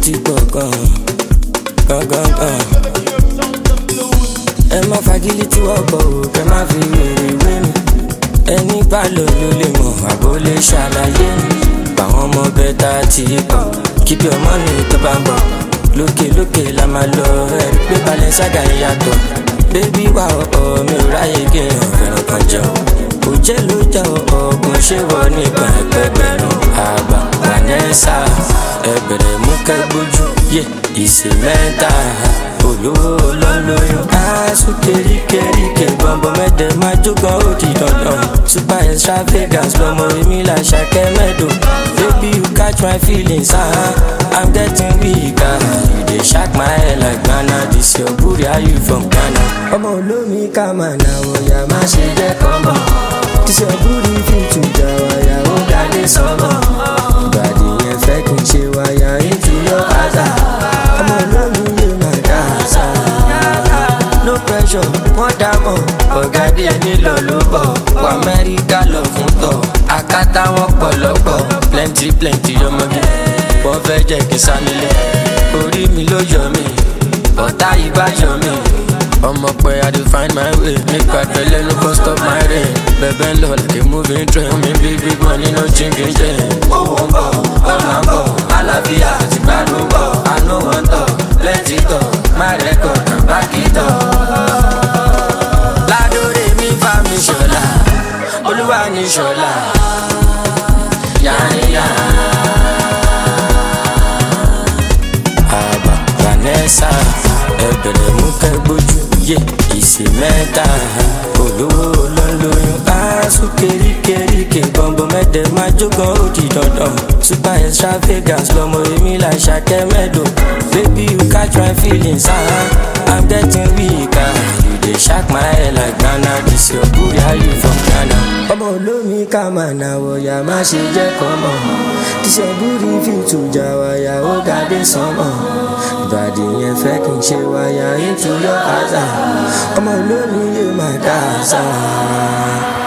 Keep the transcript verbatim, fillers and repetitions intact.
ti pọ̀ gan gan gan gan. Ẹ má fagilé tí wọ́n bọ̀ ò kẹ́ má fi wèrè wé mi. Ẹni bá lò ló lè mọ̀ àbó lè ṣàlàyé mi. Báwọn ọmọ bẹ́ta ti pọ̀ keep your money tó bá ń bọ̀. Lókè lókè la máa lọ ẹ̀rí pé Balenciaga yàtọ̀. Bébí wà ọ̀ọ́ mi ò ráyè kéèyàn fẹ́ràn kan jẹun. Kò jẹ́ ló jẹ́ ọ̀gbun ṣé wọ nípa ẹgbẹ̀gbẹ̀rún. Àbá Vanessa ẹ̀bẹ̀rẹ̀ mú kẹ́gbójú yé ìsè mẹ́ta olówó lọ́lọ́yún. Aṣọ kéríkéríkè bọ̀m̀bọ̀ mẹ́tẹ̀ máa jókòó ó di dandan. Super extravagance lọmọ èmi là ṣàkẹ́ mẹ́dọ̀. Baby you catch my feelings ah I'm getting weak ah. You dey shock my head like Ghana. This your booty how you from Ghana. Ọmọ olómi ká máa nà wọ̀yà má ṣe jẹ́ kọ́mọ̀. This your booty fit to jà wáyà ó dálé sọ́mọ̀. Ìbàdí yẹn fẹ́ kí n ṣe wáyà into your àzà. Ọmọ olómi yóò máa dá àṣà. No pressure, wọ́n dá mọ̀. Ọ̀gá díẹ̀ nílò ló bọ̀. Wọ Amẹ́ríkà lọ fún tọ̀. Àkátá wọn pọ̀lọ́pọ̀. Plenty plenty ọmọge. Wọ́n fẹ́ jẹ́ kí n sá nílé. Orí mi ló yọ mí. Ọ̀tá yìí bá yọ mí. Ọmọ pé I dey find my way. Nípa tẹ́lẹ̀ ló kọ́ stop my rain. Bẹ̀bẹ̀ ń lọ like a moving train. Mi bí big money no chinking chain. Owó ń bọ̀, ọ̀nà ń bọ̀. Àlàáfíà ti gbádùn bọ̀. Àánú wọn tọ̀, plenty tọ̀. My record and back it up. Ládòrè mi bá mi ṣọlá. Olúwa ní ṣọlá. Yàrá Àbá Vanessa ẹ̀bẹ̀rẹ̀ mú kẹ́gbójú yé ìsè mẹ́ta olówó lọ́lọ́yún. Aṣọ kéríkéríkè bọ̀m̀bọ̀ mẹ́tẹ̀ máa jókòó ó di dandan. Super extravagance lọmọ èmi là ṣàkẹ́ mẹ́dọ̀. Baby you catch my feelings ah I'm getting weak ah. You dey shock my head like Ghana. This your booty how you from Ghana. Ọmọ olómi ká máa nà wọ̀yà má ṣe jẹ́ kọ́mọ̀. This your booty fit to jà wáyà ó ga dé sánmọ̀. Ìbàdí yẹn fẹ́ kí n ṣe wáyà into your àzà. Ọmọ olómi yóò máa dá àṣà.